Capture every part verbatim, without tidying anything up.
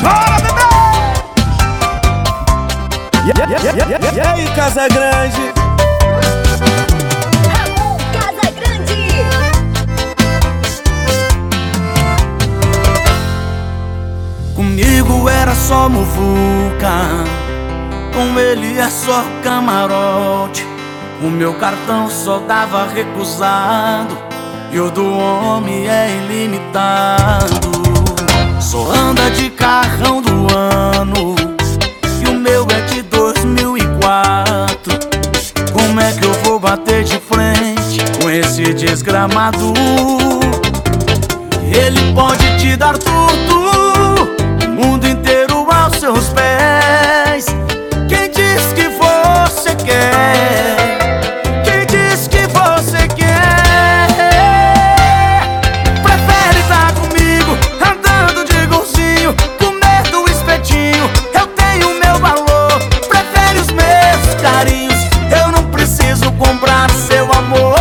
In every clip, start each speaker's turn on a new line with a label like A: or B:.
A: Chora, bebê! E aí, Casa Grande?
B: Alô, Casa Grande!
C: Comigo era só muvuca, com ele é só camarote. O meu cartão só dava recusado e o do homem é ilimitado. Só anda de carrão do ano e o meu é de dois mil e quatro. Como é que eu vou bater de frente com esse desgramado? Ele pode te dar tudo, o mundo inteiro aos seus pés. Quem diz que você quer? Quem diz que você quer? Prefere estar comigo, andando de golzinho, comer do espetinho. Eu tenho meu valor, prefere os meus carinhos. Eu não preciso comprar seu amor.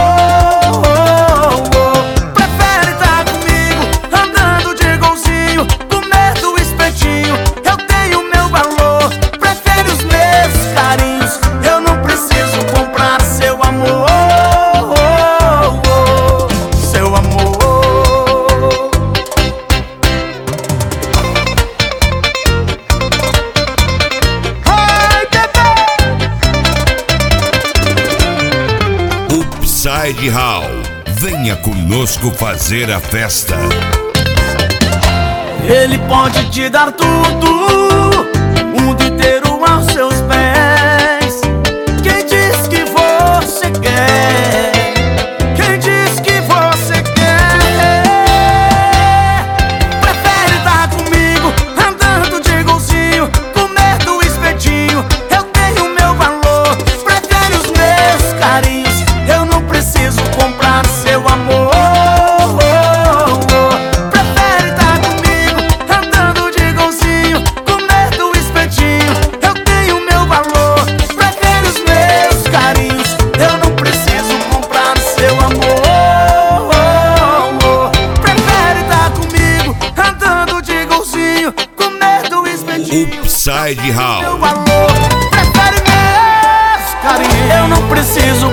C: Prefere estar comigo, andando de golzinho, comer do espetinho. Eu tenho meu valor, prefere os meus carinhos. Eu não preciso comprar seu amor. Seu amor.
A: Ai, bebê!
D: Upside Hall, venha conosco fazer a festa.
C: Ele pode te dar tudo, o mundo inteiro aos seus pés. Quem diz que você quer? Quem diz que você quer? Prefere estar comigo, andando de golzinho, comer do espetinho. Eu tenho meu valor, prefere os meus carinhos. Eu não preciso comprar seu amor. Prefere estar comigo, andando de golzinho, comer do espetinho. Eu tenho meu valor, prefere os meus carinhos. Eu não preciso comprar seu amor. Prefere estar comigo, andando de golzinho, comer do espetinho.
D: Upside
C: Meu
D: Hall.
C: valor, prefere meus carinhos. Eu não preciso